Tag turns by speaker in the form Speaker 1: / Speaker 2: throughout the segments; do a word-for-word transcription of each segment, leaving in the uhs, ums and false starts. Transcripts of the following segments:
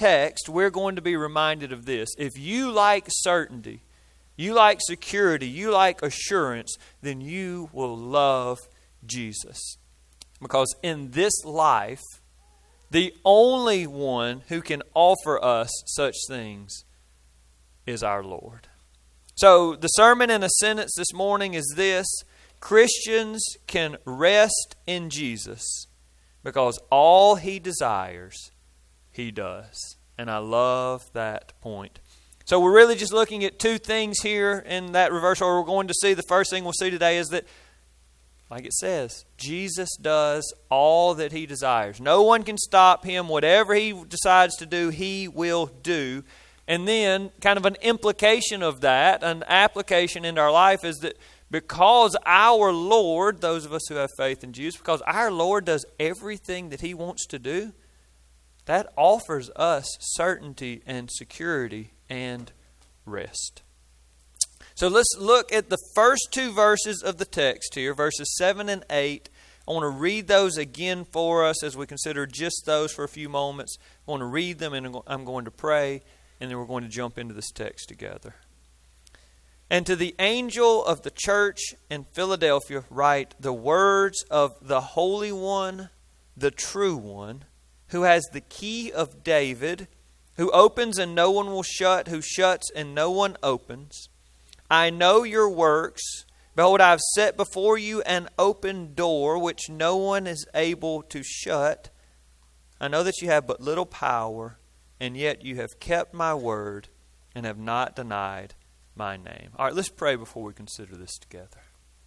Speaker 1: text, we're going to be reminded of this. If you like certainty, you like security, you like assurance, then you will love Jesus. Because in this life, the only one who can offer us such things is our Lord. So the sermon in a sentence this morning is this: Christians can rest in Jesus because all He desires, He does. And I love that point. So we're really just looking at two things here in that reverse order. We're going to see, the first thing we'll see today is that, like it says, Jesus does all that He desires. No one can stop Him. Whatever He decides to do, He will do. And then, kind of an implication of that, an application into our life, is that because our Lord, those of us who have faith in Jesus, because our Lord does everything that He wants to do, that offers us certainty and security and rest. So let's look at the first two verses of the text here, verses seven and eight. I want to read those again for us as we consider just those for a few moments. I want to read them and I'm going to pray, and then we're going to jump into this text together. And to the angel of the church in Philadelphia write the words of the Holy One, the true One, who has the key of David, who opens and no one will shut, who shuts and no one opens. I know your works. Behold, I have set before you an open door, which no one is able to shut. I know that you have but little power, and yet you have kept my word and have not denied my name. All right, let's pray before we consider this together.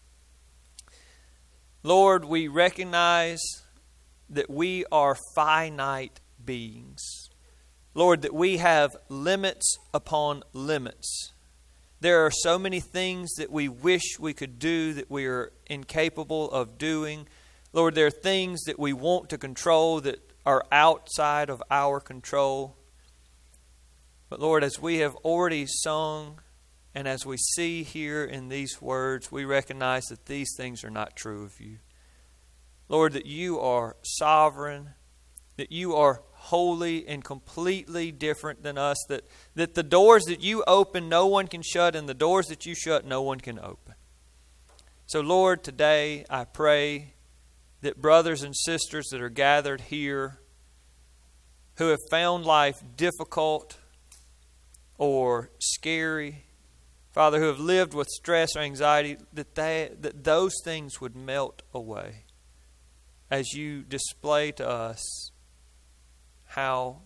Speaker 1: Lord, we recognize that we are finite beings. Lord, that we have limits upon limits. There are so many things that we wish we could do that we are incapable of doing. Lord, there are things that we want to control that are outside of our control. But Lord, as we have already sung and as we see here in these words, we recognize that these things are not true of you. Lord, that you are sovereign, that you are holy and completely different than us, that, that the doors that you open, no one can shut, and the doors that you shut, no one can open. So, Lord, today I pray that brothers and sisters that are gathered here who have found life difficult or scary, Father, who have lived with stress or anxiety, that they, that those things would melt away as you display to us how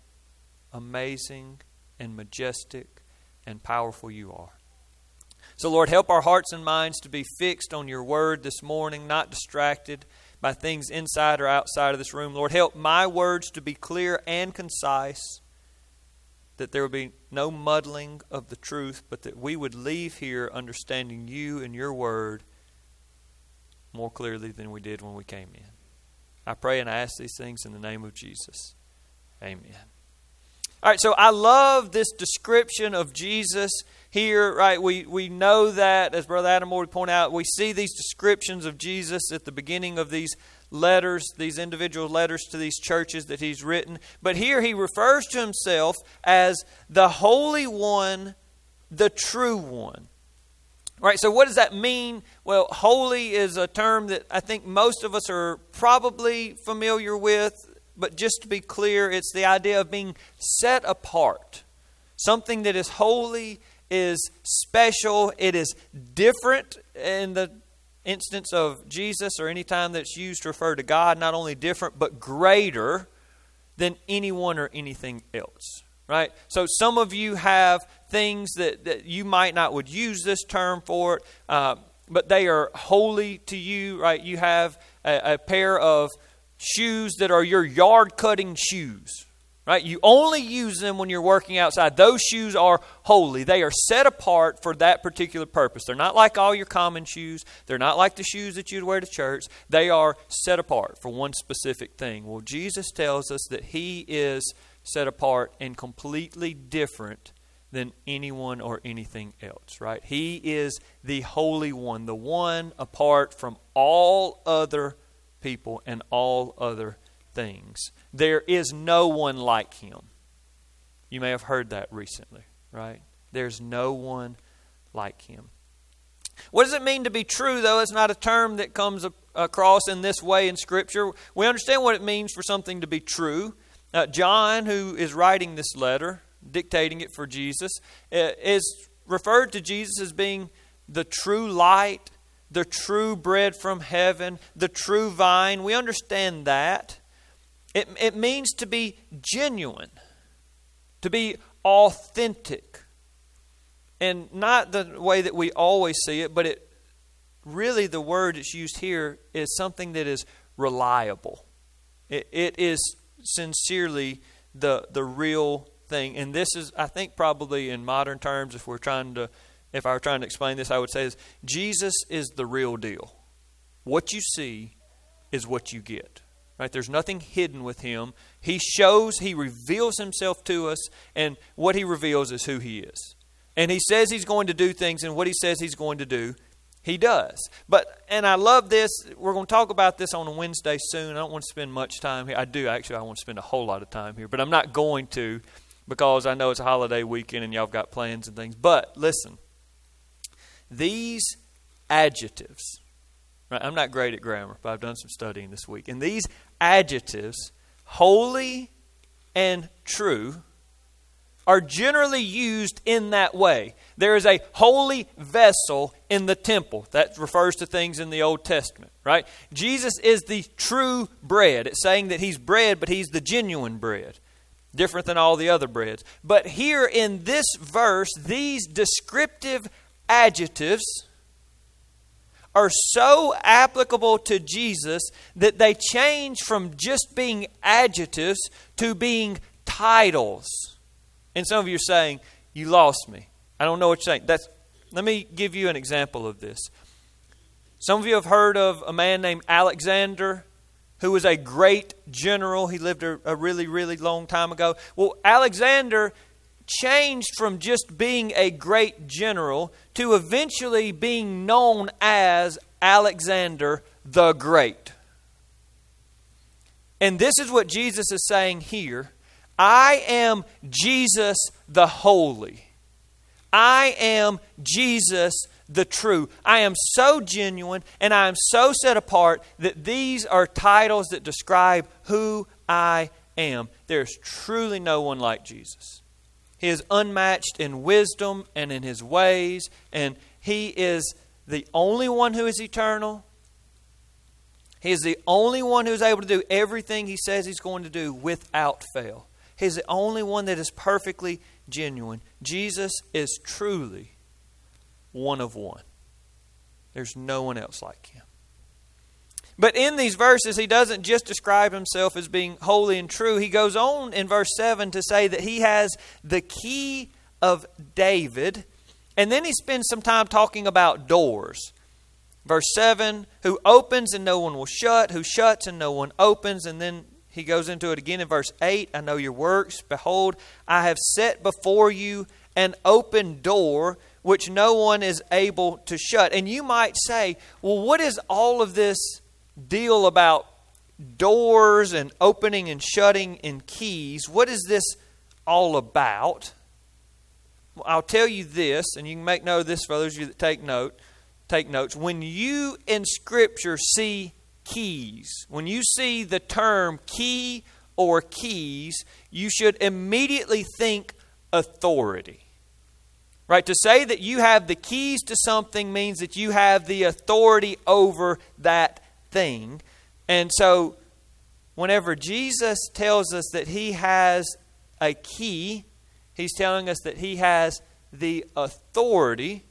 Speaker 1: amazing and majestic and powerful you are. So, Lord, help our hearts and minds to be fixed on your word this morning, not distracted by things inside or outside of this room. Lord, help my words to be clear and concise, that there will be no muddling of the truth, but that we would leave here understanding you and your word more clearly than we did when we came in. I pray and I ask these things in the name of Jesus. Amen. All right, so I love this description of Jesus here, right? We we know that, as Brother Adam would point out, we see these descriptions of Jesus at the beginning of these letters, these individual letters to these churches that he's written. But here he refers to himself as the Holy One, the True One. Right, so what does that mean? Well, holy is a term that I think most of us are probably familiar with. But just to be clear, it's the idea of being set apart. Something that is holy is special. It is different in the instance of Jesus, or any time that's used to refer to God. Not only different, but greater than anyone or anything else. Right? So some of you have things that, that you might not would use this term for it, uh, but they are holy to you. Right? You have a, a pair of shoes that are your yard cutting shoes, right? You only use them when you're working outside. Those shoes are holy. They are set apart for that particular purpose. They're not like all your common shoes. They're not like the shoes that you'd wear to church. They are set apart for one specific thing. Well, Jesus tells us that he is set apart and completely different than anyone or anything else, right? He is the Holy One, the one apart from all other people and all other things. There is no one like him. You may have heard that recently, right? There's no one like him. What does it mean to be true, though? It's not a term that comes across in this way in Scripture. We understand what it means for something to be true. Uh, John, who is writing this letter, dictating it for Jesus, is referred to Jesus as being the true light, the true bread from heaven, the true vine. We understand that. It, it means to be genuine, to be authentic. And not the way that we always see it, but it really, the word that's used here is something that is reliable. It, it is sincerely the the real thing. And this is, I think, probably in modern terms, if we're trying to, if I were trying to explain this, I would say is Jesus is the real deal. What you see is what you get. Right? There's nothing hidden with him. He shows, he reveals himself to us, and what he reveals is who he is. And he says he's going to do things, and what he says he's going to do, he does. But, and I love this. We're going to talk about this on a Wednesday soon. I don't want to spend much time here. I do, actually. I want to spend a whole lot of time here. But I'm not going to, because I know it's a holiday weekend and y'all have got plans and things. But listen, these adjectives, right? I'm not great at grammar, but I've done some studying this week. And these adjectives, holy and true, are generally used in that way. There is a holy vessel in the temple. That refers to things in the Old Testament, right? Jesus is the true bread. It's saying that he's bread, but he's the genuine bread. Different than all the other breads. But here in this verse, these descriptive adjectives are so applicable to Jesus that they change from just being adjectives to being titles. And some of you are saying, you lost me. I don't know what you're saying. That's, let me give you an example of this. Some of you have heard of a man named Alexander, who was a great general. He lived a, a really, really long time ago. Well, Alexander changed from just being a great general to eventually being known as Alexander the Great. And this is what Jesus is saying here. I am Jesus the Holy. I am Jesus the True. I am so genuine and I am so set apart that these are titles that describe who I am. There's truly no one like Jesus. He is unmatched in wisdom and in his ways, and he is the only one who is eternal. He is the only one who is able to do everything he says he's going to do without fail. He's the only one that is perfectly genuine. Jesus is truly one of one. There's no one else like him. But in these verses, he doesn't just describe himself as being holy and true. He goes on in verse seven to say that he has the key of David. And then he spends some time talking about doors. Verse seven, who opens and no one will shut, who shuts and no one opens. And then he goes into it again in verse eight. I know your works. Behold, I have set before you an open door which no one is able to shut. And you might say, well, what is all of this deal about doors and opening and shutting and keys? What is this all about? Well, I'll tell you this, and you can make note of this for those of you that take note. Take notes. When you in Scripture see keys, when you see the term key or keys, you should immediately think authority. Right? To say that you have the keys to something means that you have the authority over that thing. And so whenever Jesus tells us that he has a key, he's telling us that he has the authority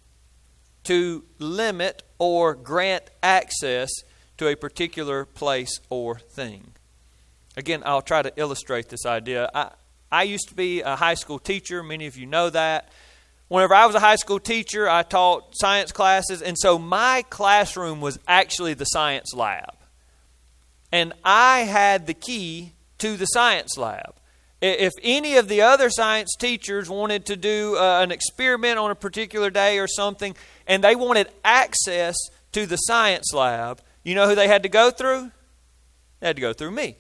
Speaker 1: to limit or grant access to a particular place or thing. Again, I'll try to illustrate this idea. I, I used to be a high school teacher. Many of you know that. Whenever I was a high school teacher, I taught science classes, and so my classroom was actually the science lab. And I had the key to the science lab. If any of the other science teachers wanted to do uh, an experiment on a particular day or something, and they wanted access to the science lab, you know who they had to go through? They had to go through me,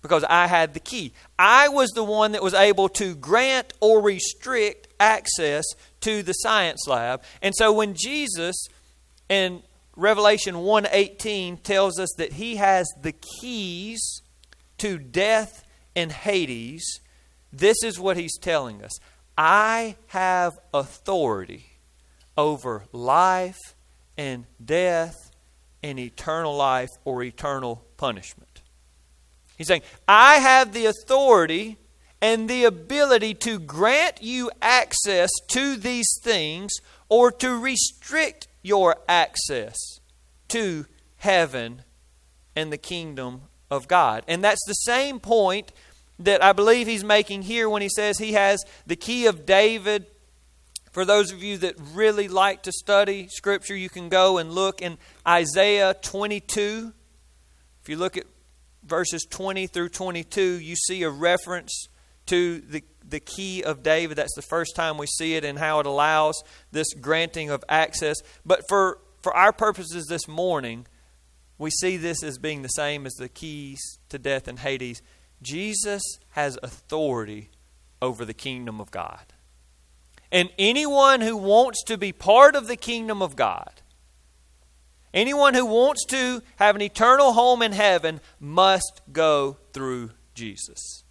Speaker 1: because I had the key. I was the one that was able to grant or restrict access to the science lab. And so when Jesus in Revelation one eighteen tells us that he has the keys to death and Hades, this is what he's telling us. I have authority over life and death and eternal life or eternal punishment. He's saying, I have the authority and the ability to grant you access to these things or to restrict your access to heaven and the kingdom of God. And that's the same point that I believe he's making here when he says he has the key of David. For those of you that really like to study Scripture, you can go and look in Isaiah twenty-two. If you look at verses twenty through twenty-two, you see a reference to the, the key of David. That's the first time we see it and how it allows this granting of access. But for, for our purposes this morning, we see this as being the same as the keys to death and Hades. Jesus has authority over the kingdom of God. And anyone who wants to be part of the kingdom of God, anyone who wants to have an eternal home in heaven, must go through Jesus.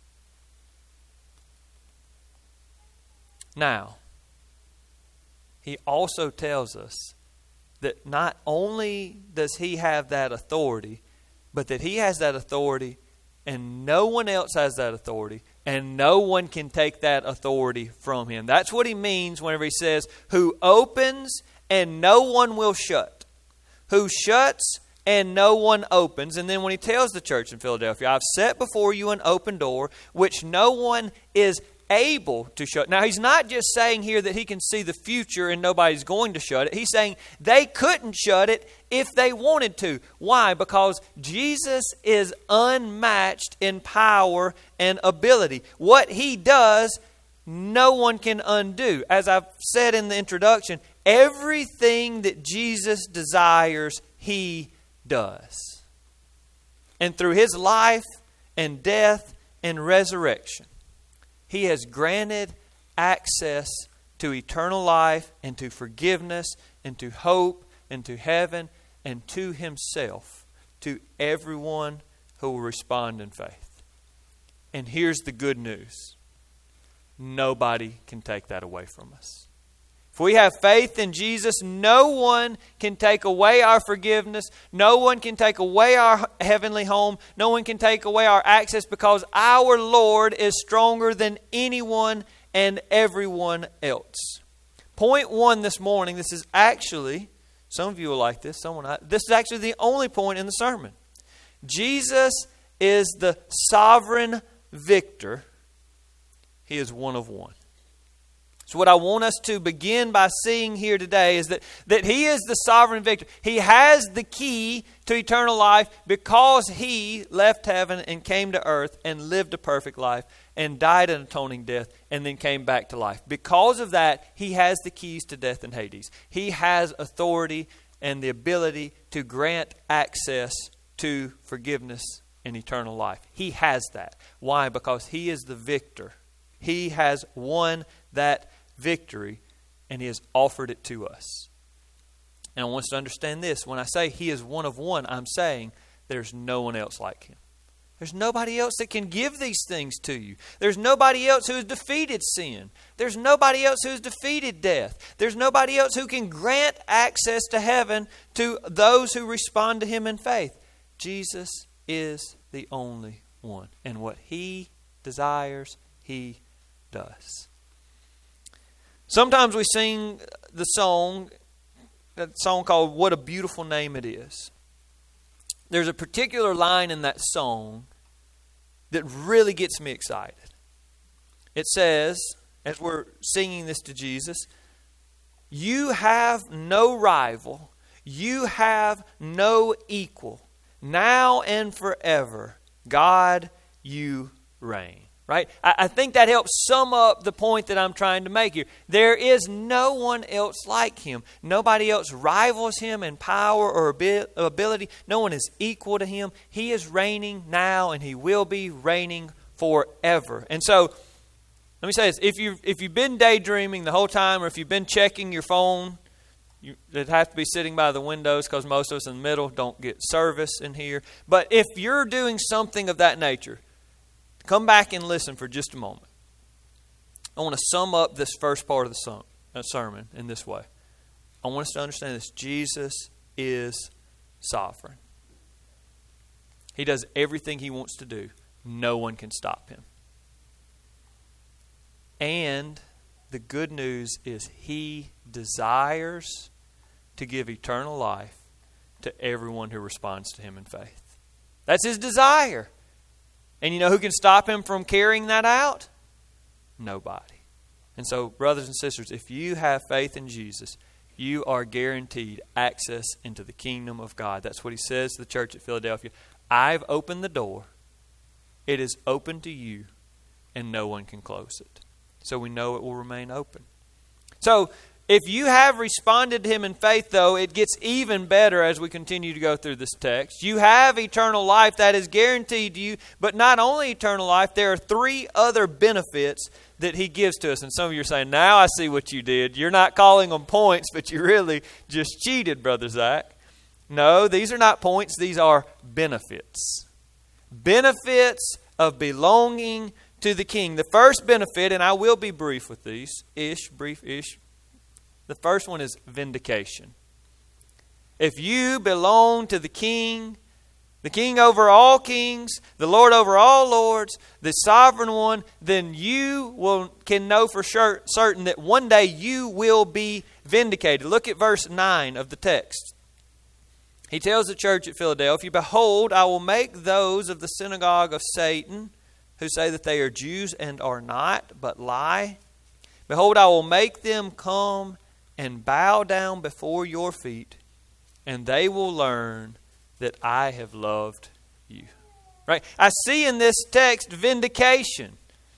Speaker 1: Now, he also tells us that not only does he have that authority, but that he has that authority and no one else has that authority, and no one can take that authority from him. That's what he means whenever he says, who opens and no one will shut. Who shuts and no one opens. And then when he tells the church in Philadelphia, I've set before you an open door, which no one is able to shut. Now, he's not just saying here that he can see the future and nobody's going to shut it. He's saying they couldn't shut it if they wanted to. Why? Because Jesus is unmatched in power and ability. What he does, no one can undo. As I've said in the introduction, everything that Jesus desires, he does. And through his life and death and resurrection, he has granted access to eternal life and to forgiveness and to hope and to heaven and to himself to everyone who will respond in faith. And here's the good news. Nobody can take that away from us. If we have faith in Jesus, no one can take away our forgiveness. No one can take away our heavenly home. No one can take away our access, because our Lord is stronger than anyone and everyone else. Point one this morning, this is actually, some of you will like this, someone I, this is actually the only point in the sermon. Jesus is the sovereign victor. He is one of one. So what I want us to begin by seeing here today is that, that he is the sovereign victor. He has the key to eternal life because he left heaven and came to earth and lived a perfect life and died an atoning death and then came back to life. Because of that, he has the keys to death and Hades. He has authority and the ability to grant access to forgiveness and eternal life. He has that. Why? Because he is the victor. He has won that victory, and he has offered it to us. And I want us to understand this. When I say he is one of one, I'm saying there's no one else like him. There's nobody else that can give these things to you. There's nobody else who has defeated sin. There's nobody else who has defeated death. There's nobody else who can grant access to heaven to those who respond to him in faith. Jesus is the only one. And what he desires, he does. Sometimes we sing the song, that song called What a Beautiful Name It Is. There's a particular line in that song that really gets me excited. It says, as we're singing this to Jesus, you have no rival, you have no equal. Now and forever, God, you reign. Right? I, I think that helps sum up the point that I'm trying to make here. There is no one else like him. Nobody else rivals him in power or ability. No one is equal to him. He is reigning now, and he will be reigning forever. And so, let me say this. If, you, if you've been daydreaming the whole time, or if you've been checking your phone, you, it'd have to be sitting by the windows because most of us in the middle don't get service in here. But if you're doing something of that nature, come back and listen for just a moment. I want to sum up this first part of the sermon in this way. I want us to understand this. Jesus is sovereign. He does everything he wants to do. No one can stop him. And the good news is he desires to give eternal life to everyone who responds to him in faith. That's his desire. And you know who can stop him from carrying that out? Nobody. And so, brothers and sisters, if you have faith in Jesus, you are guaranteed access into the kingdom of God. That's what he says to the church at Philadelphia. I've opened the door. It is open to you, and no one can close it. So we know it will remain open. So, if you have responded to him in faith, though, it gets even better as we continue to go through this text. You have eternal life that is guaranteed to you, but not only eternal life, there are three other benefits that he gives to us. And some of you are saying, now I see what you did. You're not calling them points, but you really just cheated, Brother Zach. No, these are not points. These are benefits. Benefits of belonging to the King. The first benefit, and I will be brief with these, ish, brief-ish. The first one is vindication. If you belong to the King, the King over all kings, the Lord over all lords, the sovereign one, then you will can know for sure, certain that one day you will be vindicated. Look at verse nine of the text. He tells the church at Philadelphia, behold, I will make those of the synagogue of Satan who say that they are Jews and are not, but lie. Behold, I will make them come and bow down before your feet, and they will learn that I have loved you. Right? I see in this text vindication.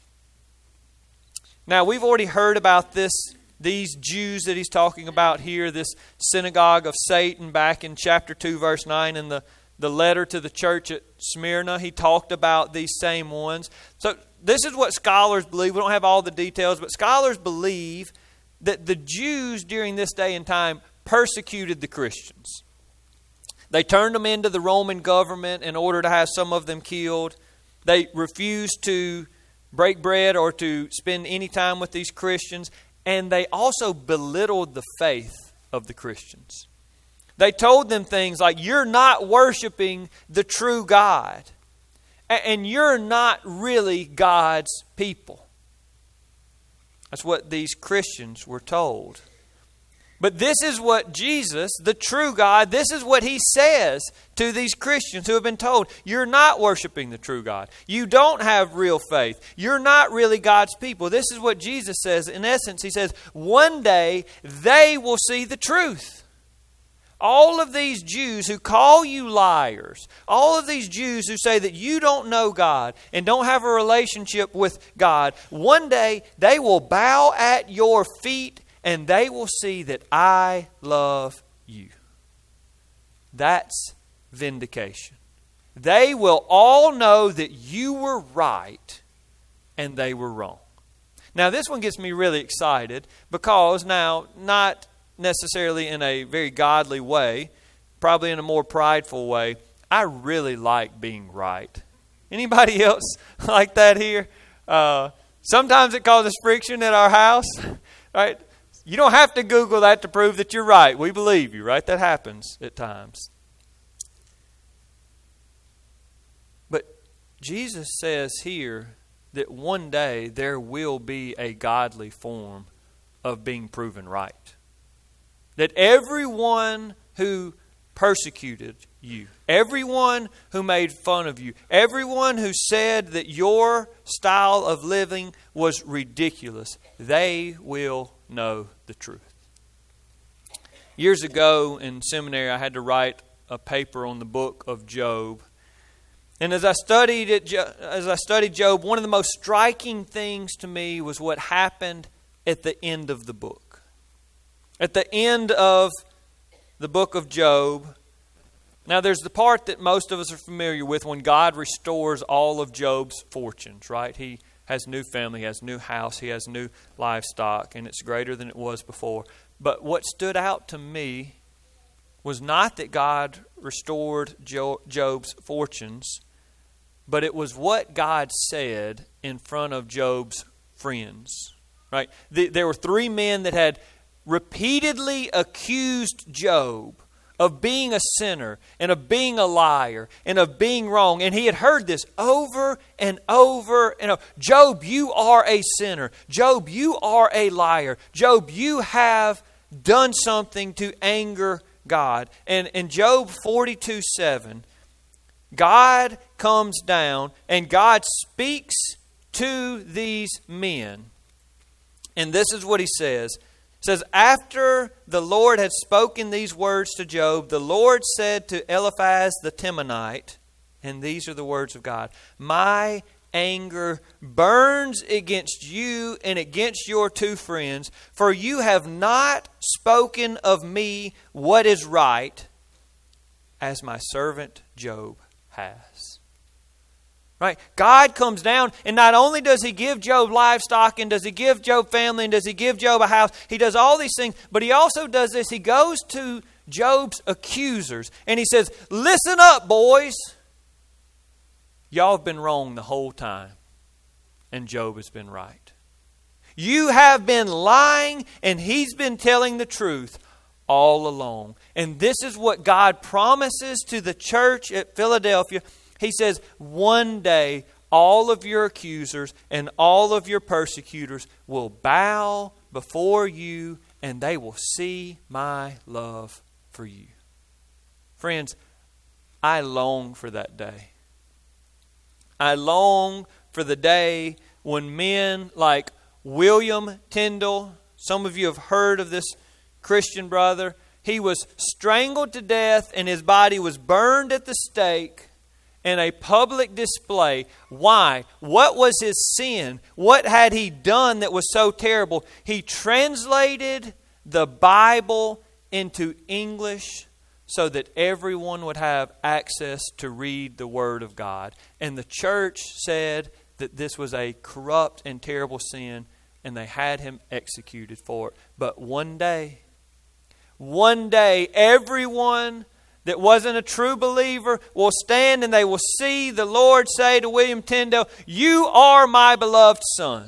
Speaker 1: Now, we've already heard about this, these Jews that he's talking about here, this synagogue of Satan back in chapter two, verse nine, in the, the letter to the church at Smyrna. He talked about these same ones. So this is what scholars believe. We don't have all the details, but scholars believe that the Jews during this day and time persecuted the Christians. They turned them into the Roman government in order to have some of them killed. They refused to break bread or to spend any time with these Christians. And they also belittled the faith of the Christians. They told them things like, you're not worshiping the true God. And you're not really God's people. That's what these Christians were told. But this is what Jesus, the true God, this is what he says to these Christians who have been told, you're not worshiping the true God. You don't have real faith. You're not really God's people. This is what Jesus says. In essence, he says, one day they will see the truth. All of these Jews who call you liars, all of these Jews who say that you don't know God and don't have a relationship with God, one day they will bow at your feet and they will see that I love you. That's vindication. They will all know that you were right and they were wrong. Now this one gets me really excited because now, not necessarily in a very godly way, probably in a more prideful way, I really like being right. Anybody else like that here? Uh, sometimes it causes friction at our house, right? You don't have to Google that to prove that you're right. We believe you, right? That happens at times. But Jesus says here that one day there will be a godly form of being proven right. That everyone who persecuted you, everyone who made fun of you, everyone who said that your style of living was ridiculous, they will know the truth. Years ago in seminary, I had to write a paper on the book of Job. And as I studied it, as I studied Job, one of the most striking things to me was what happened at the end of the book. At the end of the book of Job, now there's the part that most of us are familiar with when God restores all of Job's fortunes, right? He has new family, he has new house, he has new livestock, and it's greater than it was before. But what stood out to me was not that God restored Job's fortunes, but it was what God said in front of Job's friends. Right? There were three men that had repeatedly accused Job of being a sinner and of being a liar and of being wrong. And he had heard this over and over and over. Job, you are a sinner. Job, you are a liar. Job, you have done something to anger God. And in Job forty-two seven, God comes down and God speaks to these men. And this is what he says. It says, after the Lord had spoken these words to Job, the Lord said to Eliphaz the Temanite, and these are the words of God, my anger burns against you and against your two friends, for you have not spoken of me what is right, as my servant Job has. Right? God comes down, and not only does he give Job livestock, and does he give Job family, and does he give Job a house, he does all these things, but he also does this. He goes to Job's accusers, and he says, listen up, boys. Y'all have been wrong the whole time, and Job has been right. You have been lying, and he's been telling the truth all along. And this is what God promises to the church at Philadelphia. He says, one day all of your accusers and all of your persecutors will bow before you, and they will see my love for you. Friends, I long for that day. I long for the day when men like William Tyndale, some of you have heard of this Christian brother, he was strangled to death and his body was burned at the stake in a public display. Why? What was his sin? What had he done that was so terrible? He translated the Bible into English so that everyone would have access to read the Word of God. And the church said that this was a corrupt and terrible sin, and they had him executed for it. But one day, one day, everyone that wasn't a true believer will stand and they will see the Lord say to William Tyndale, you are my beloved son.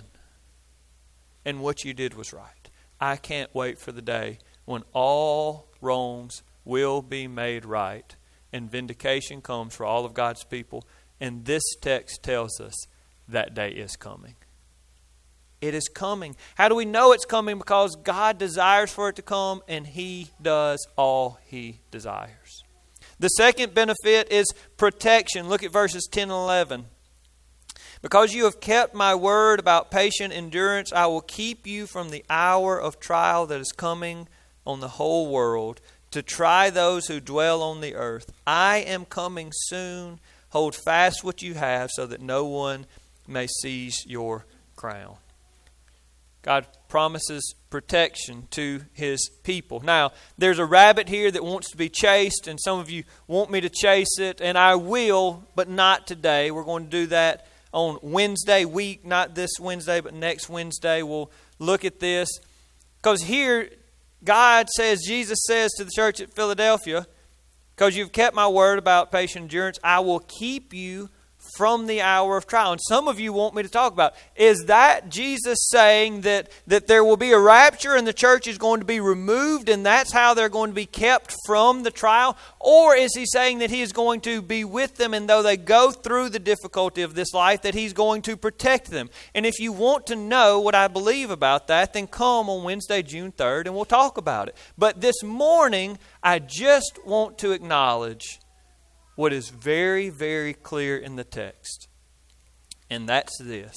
Speaker 1: And what you did was right. I can't wait for the day when all wrongs will be made right and vindication comes for all of God's people. And this text tells us that day is coming. It is coming. How do we know it's coming? Because God desires for it to come, and He does all He desires. The second benefit is protection. Look at verses ten and eleven. Because you have kept my word about patient endurance, I will keep you from the hour of trial that is coming on the whole world, to try those who dwell on the earth. I am coming soon. Hold fast what you have, so that no one may seize your crown. God promises protection to His people. Now, there's a rabbit here that wants to be chased, and some of you want me to chase it, and I will, but not today. We're going to do that on Wednesday week, not this Wednesday, but next Wednesday. We'll look at this. Because here, God says, Jesus says to the church at Philadelphia, because you've kept my word about patient endurance, I will keep you from the hour of trial. And some of you want me to talk about, is that Jesus saying that, that there will be a rapture and the church is going to be removed and that's how they're going to be kept from the trial? Or is He saying that He is going to be with them, and though they go through the difficulty of this life, that He's going to protect them? And if you want to know what I believe about that, then come on Wednesday, June third, and we'll talk about it. But this morning, I just want to acknowledge what is very, very clear in the text. And that's this.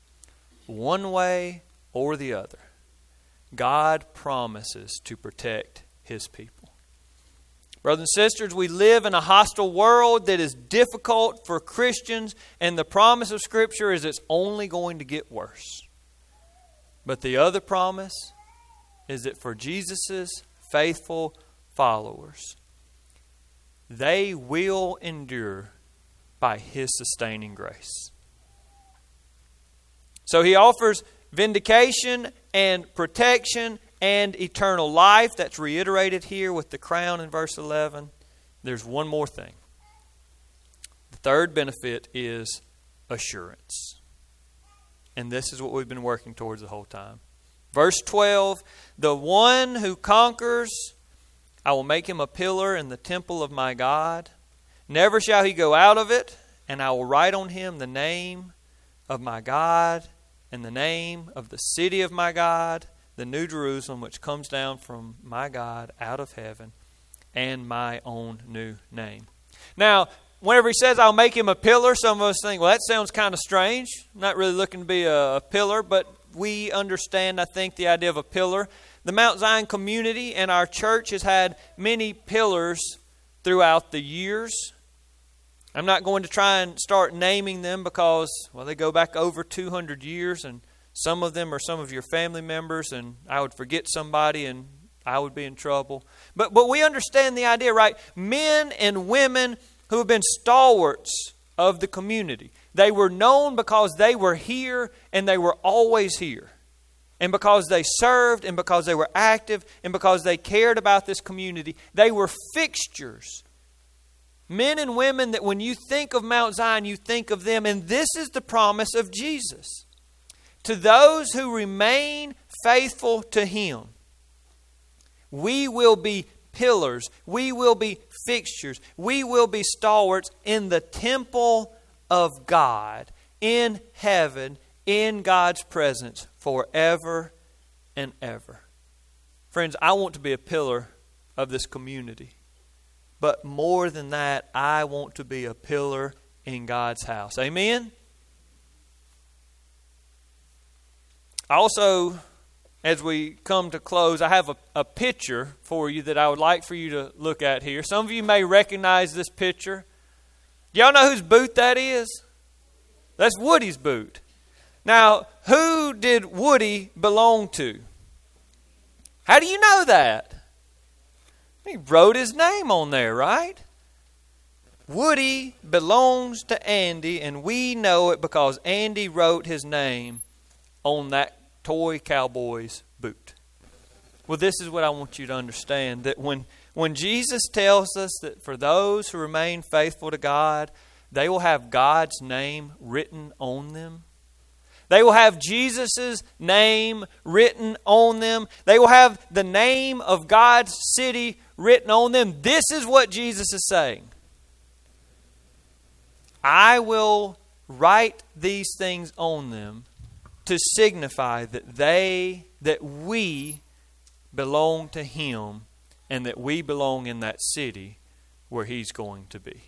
Speaker 1: One way or the other, God promises to protect His people. Brothers and sisters, we live in a hostile world that is difficult for Christians, and the promise of Scripture is it's only going to get worse. But the other promise is that for Jesus' faithful followers, they will endure by His sustaining grace. So He offers vindication and protection and eternal life. That's reiterated here with the crown in verse eleven. There's one more thing. The third benefit is assurance. And this is what we've been working towards the whole time. Verse twelve, the one who conquers, I will make him a pillar in the temple of my God. Never shall he go out of it, and I will write on him the name of my God and the name of the city of my God, the New Jerusalem, which comes down from my God out of heaven, and my own new name. Now, whenever he says, I'll make him a pillar, some of us think, well, that sounds kind of strange. I'm not really looking to be a, a pillar, but we understand, I think, the idea of a pillar. The Mount Zion community and our church has had many pillars throughout the years. I'm not going to try and start naming them because, well, they go back over two hundred years, and some of them are some of your family members, and I would forget somebody and I would be in trouble. But but we understand the idea, right? Men and women who have been stalwarts of the community. They were known because they were here and they were always here. And because they served and because they were active and because they cared about this community, they were fixtures. Men and women that when you think of Mount Zion, you think of them. And this is the promise of Jesus. To those who remain faithful to Him, we will be pillars. We will be fixtures. We will be stalwarts in the temple of God, in heaven, in God's presence forever and ever. Friends, I want to be a pillar of this community. But more than that, I want to be a pillar in God's house. Amen? Also, as we come to close, I have a, a picture for you that I would like for you to look at here. Some of you may recognize this picture. Do y'all know whose boot that is? That's Woody's boot. Now, who did Woody belong to? How do you know that? He wrote his name on there, right? Woody belongs to Andy, and we know it because Andy wrote his name on that toy cowboy's boot. Well, this is what I want you to understand, that when, when Jesus tells us that for those who remain faithful to God, they will have God's name written on them. They will have Jesus' name written on them. They will have the name of God's city written on them. This is what Jesus is saying. I will write these things on them to signify that they, that we belong to Him and that we belong in that city where He's going to be.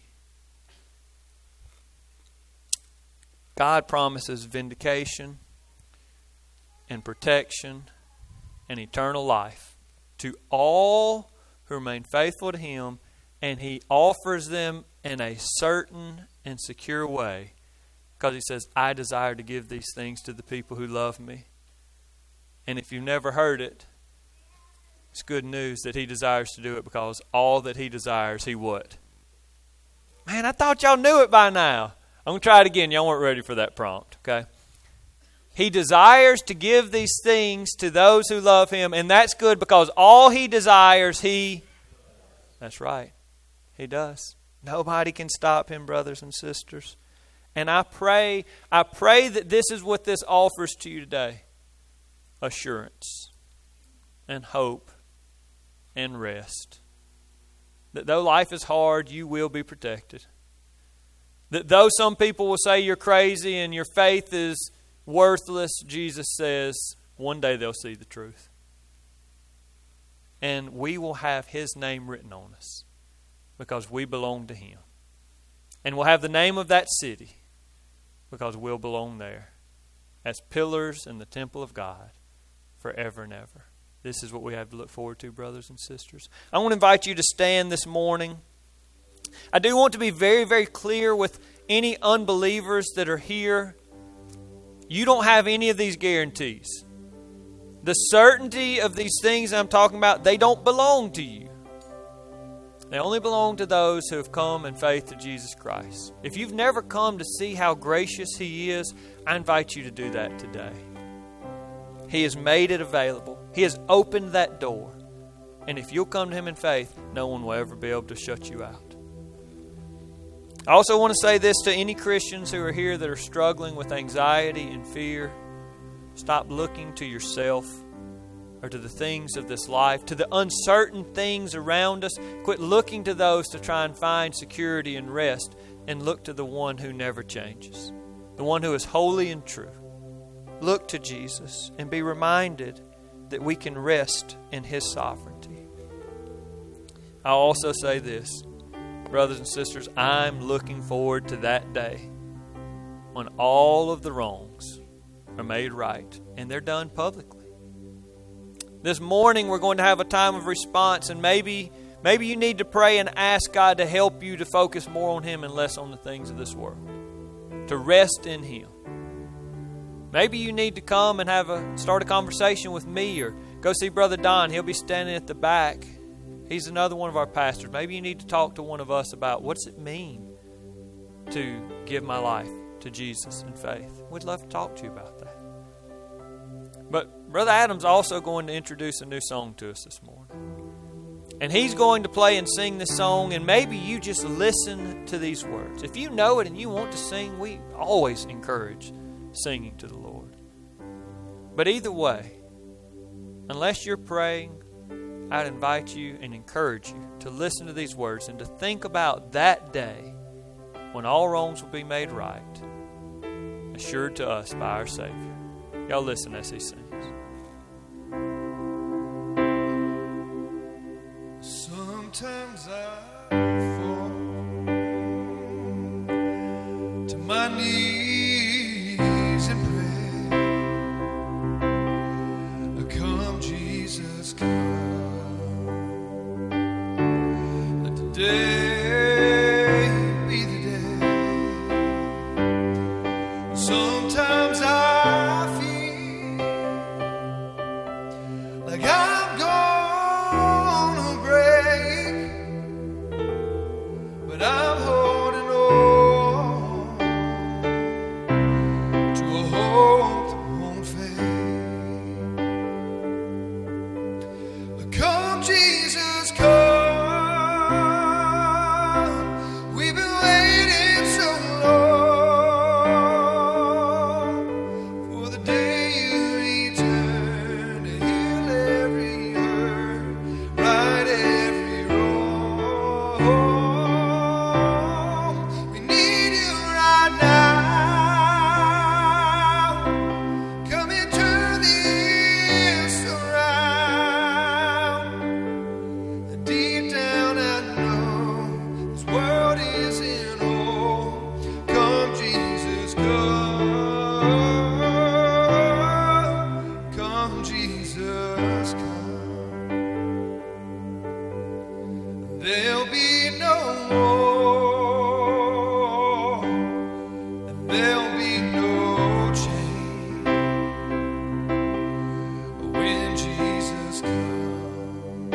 Speaker 1: God promises vindication and protection and eternal life to all who remain faithful to Him, and He offers them in a certain and secure way because He says, I desire to give these things to the people who love Me. And if you've never heard it, it's good news that He desires to do it because all that He desires, He what? Man, I thought y'all knew it by now. I'm going to try it again. Y'all weren't ready for that prompt, okay? He desires to give these things to those who love Him, and that's good because all He desires, He... That's right. He does. Nobody can stop Him, brothers and sisters. And I pray, I pray that this is what this offers to you today. Assurance and hope and rest. That though life is hard, you will be protected. That though some people will say you're crazy and your faith is worthless, Jesus says one day they'll see the truth. And we will have His name written on us because we belong to Him. And we'll have the name of that city because we'll belong there as pillars in the temple of God forever and ever. This is what we have to look forward to, brothers and sisters. I want to invite you to stand this morning. I do want to be very, very clear with any unbelievers that are here. You don't have any of these guarantees. The certainty of these things I'm talking about, they don't belong to you. They only belong to those who have come in faith to Jesus Christ. If you've never come to see how gracious He is, I invite you to do that today. He has made it available. He has opened that door. And if you'll come to Him in faith, no one will ever be able to shut you out. I also want to say this to any Christians who are here that are struggling with anxiety and fear. Stop looking to yourself or to the things of this life, to the uncertain things around us. Quit looking to those to try and find security and rest, and look to the one who never changes, the one who is holy and true. Look to Jesus and be reminded that we can rest in His sovereignty. I'll also say this, brothers and sisters, I'm looking forward to that day when all of the wrongs are made right and they're done publicly. This morning we're going to have a time of response, and maybe maybe you need to pray and ask God to help you to focus more on Him and less on the things of this world, to rest in Him. Maybe you need to come and have a start a conversation with me, or go see Brother Don. He'll be standing at the back. He's another one of our pastors. Maybe you need to talk to one of us about what does it mean to give my life to Jesus in faith. We'd love to talk to you about that. But Brother Adam's also going to introduce a new song to us this morning. And he's going to play and sing this song, and maybe you just listen to these words. If you know it and you want to sing, we always encourage singing to the Lord. But either way, unless you're praying, I'd invite you and encourage you to listen to these words and to think about that day when all wrongs will be made right, assured to us by our Savior. Y'all listen as he sings.
Speaker 2: Sometimes I fall to my knees and pray. Come, Jesus, come. Let today be the day. Sometimes I feel like I'm gonna break, but I'm holding on to a hope that won't fade. Come, Jesus, come. We've been waiting so long for the day you return to heal every hurt, right every wrong. We need you right now. Come and turn this around. Deep down I know this world isn't whole. Come, Jesus, come. Come, Jesus, come. There'll be no war, and there'll be no change when Jesus comes.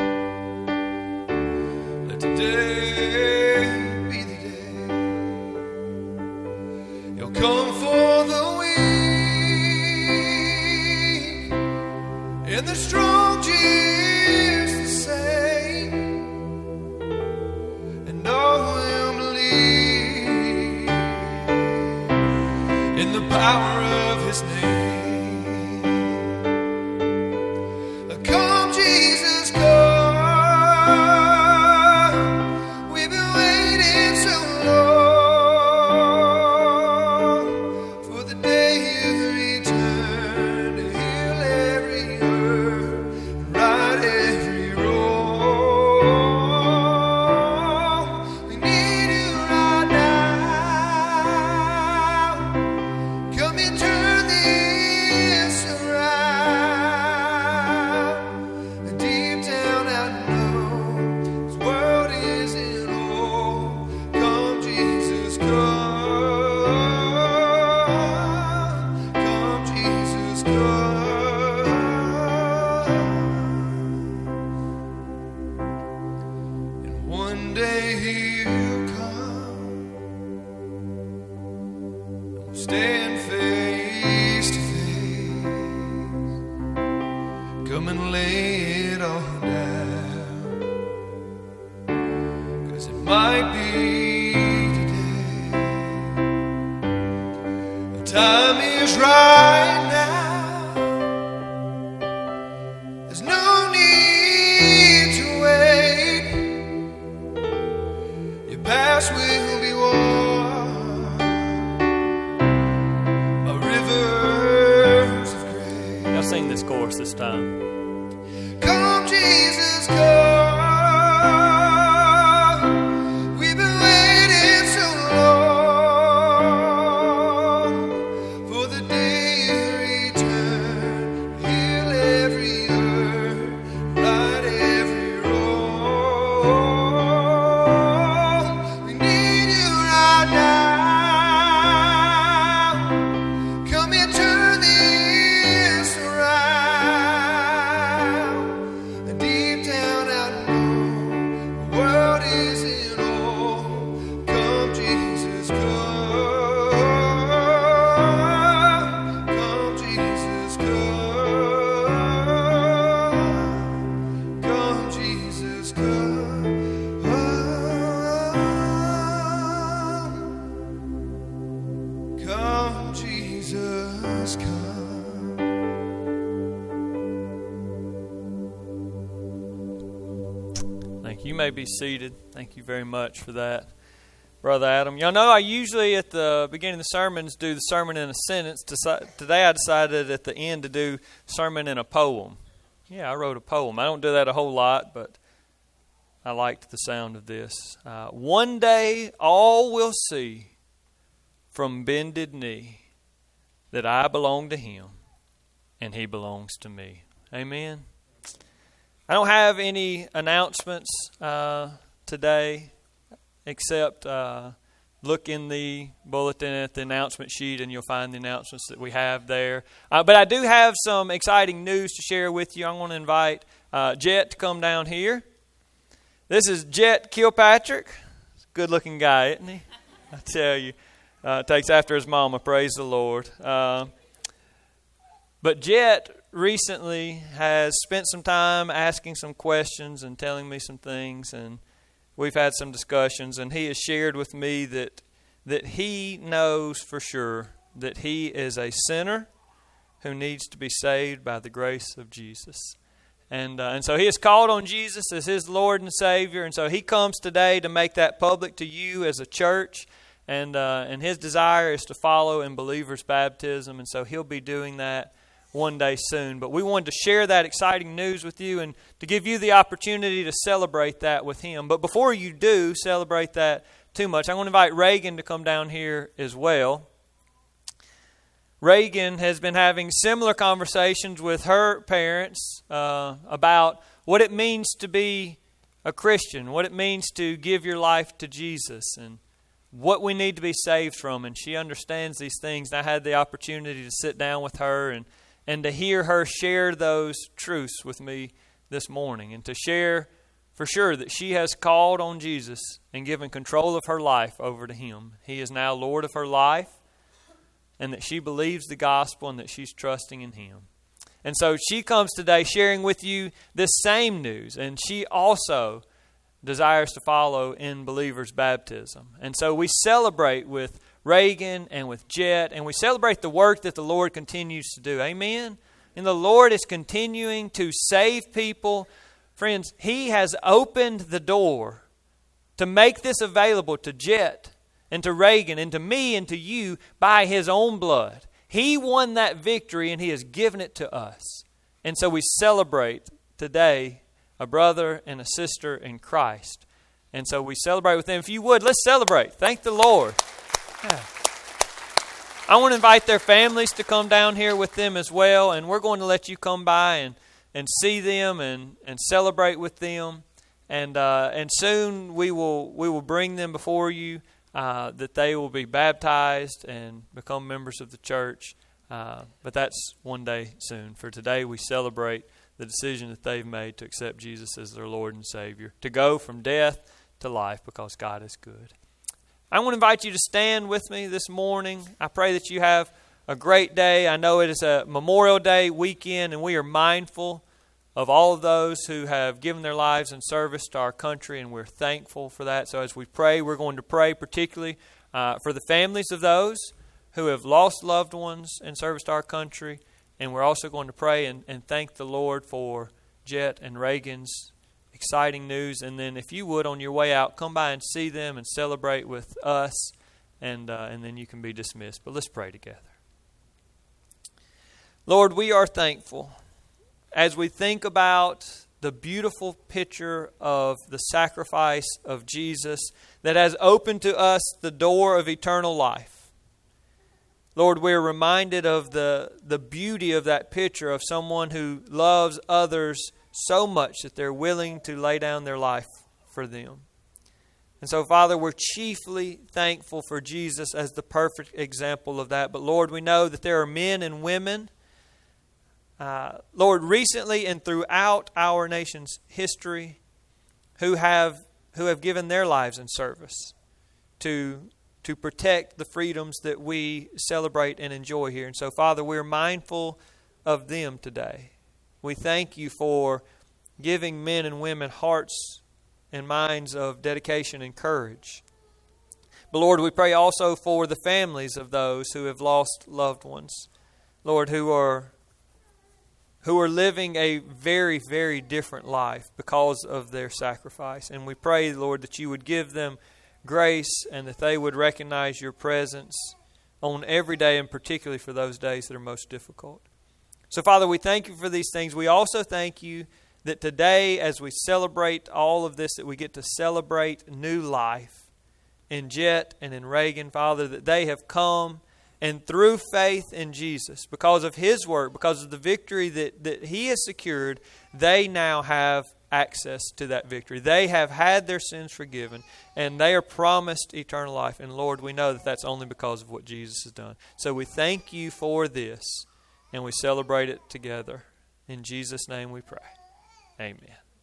Speaker 2: Let today be the day. He'll come for the weak, and the strong just the same. And all will believe in the power of His name. Come, Jesus, come. We've been waiting so long for the day you return to heal every hurt and right every wrong. We need you right now. Come and turn this come and lay it all down. 'Cause it might be today. The time is right now. There's no need to wait. Your past will be washed by rivers of grace.
Speaker 1: Y'all sing this chorus this time.
Speaker 2: Come, Jesus, come. We've been waiting so long for the day you return. Heal every hurt, right every wrong. We need you right now. Come and turn this around. And deep down I know the world isn't all. Come, Jesus, come. Come, Jesus, come. Come, Jesus, come. Come, Jesus, come.
Speaker 1: Thank you. You may be seated. Thank you very much for that, Brother Adam. Y'all know I usually at the beginning of the sermons do the sermon in a sentence. Today I decided at the end to do sermon in a poem. Yeah, I wrote a poem. I don't do that a whole lot, but I liked the sound of this. Uh, One day all will see from bended knee that I belong to Him and He belongs to me. Amen. I don't have any announcements uh, today except uh, look in the bulletin at the announcement sheet and you'll find the announcements that we have there. Uh, but I do have some exciting news to share with you. I want to invite uh, Jet to come down here. This is Jet Kilpatrick. He's a good-looking guy, isn't he? I tell you. Uh, takes after his mama, praise the Lord. Uh, but Jet recently has spent some time asking some questions and telling me some things, and we've had some discussions, and he has shared with me that that he knows for sure that he is a sinner who needs to be saved by the grace of Jesus. And uh, and so he has called on Jesus as his Lord and Savior, and so he comes today to make that public to you as a church. And uh, and his desire is to follow in believers' baptism, and so he'll be doing that one day soon. But we wanted to share that exciting news with you and to give you the opportunity to celebrate that with him. But before you do celebrate that too much, I want to invite Reagan to come down here as well. Reagan has been having similar conversations with her parents uh, about what it means to be a Christian, what it means to give your life to Jesus, and what we need to be saved from. And she understands these things. And I had the opportunity to sit down with her and, and to hear her share those truths with me this morning, and to share for sure that she has called on Jesus and given control of her life over to Him. He is now Lord of her life, and that she believes the gospel and that she's trusting in Him. And so she comes today sharing with you this same news, and she also desires to follow in believers' baptism. And so we celebrate with Reagan and with Jet, and we celebrate the work that the Lord continues to do. Amen? And the Lord is continuing to save people. Friends, He has opened the door to make this available to Jet and to Reagan and to me and to you by His own blood. He won that victory and He has given it to us. And so we celebrate today a brother and a sister in Christ. And so we celebrate with them. If you would, let's celebrate. Thank the Lord. Yeah. I want to invite their families to come down here with them as well. And we're going to let you come by and, and see them and, and celebrate with them. And uh, and soon we will we will bring them before you, uh, that they will be baptized and become members of the church. Uh, but that's one day soon. For today we celebrate the decision that they've made to accept Jesus as their Lord and Savior, to go from death to life because God is good. I want to invite you to stand with me this morning. I pray that you have a great day. I know it is a Memorial Day weekend, and we are mindful of all of those who have given their lives in service to our country, and we're thankful for that. So as we pray, we're going to pray particularly uh, for the families of those who have lost loved ones in service to our country, and we're also going to pray and, and thank the Lord for Jet and Reagan's exciting news. And then if you would, on your way out, come by and see them and celebrate with us, and uh, and then you can be dismissed. But let's pray together. Lord, we are thankful as we think about the beautiful picture of the sacrifice of Jesus that has opened to us the door of eternal life. Lord, we're reminded of the, the beauty of that picture of someone who loves others so much that they're willing to lay down their life for them. And so, Father, we're chiefly thankful for Jesus as the perfect example of that. But Lord, we know that there are men and women, uh, Lord, recently and throughout our nation's history, who have who have given their lives in service to to protect the freedoms that we celebrate and enjoy here. And so, Father, we're mindful of them today. We thank you for giving men and women hearts and minds of dedication and courage. But Lord, we pray also for the families of those who have lost loved ones. Lord, who are who are living a very, very different life because of their sacrifice. And we pray, Lord, that you would give them grace and that they would recognize your presence on every day, and particularly for those days that are most difficult. So, Father, we thank you for these things. We also thank you that today, as we celebrate all of this, that we get to celebrate new life in Jet and in Reagan, Father, that they have come and through faith in Jesus, because of His work, because of the victory that, that He has secured, they now have access to that victory. They have had their sins forgiven, and they are promised eternal life. And Lord, we know that that's only because of what Jesus has done. So we thank you for this, and we celebrate it together. In Jesus' name we pray. Amen.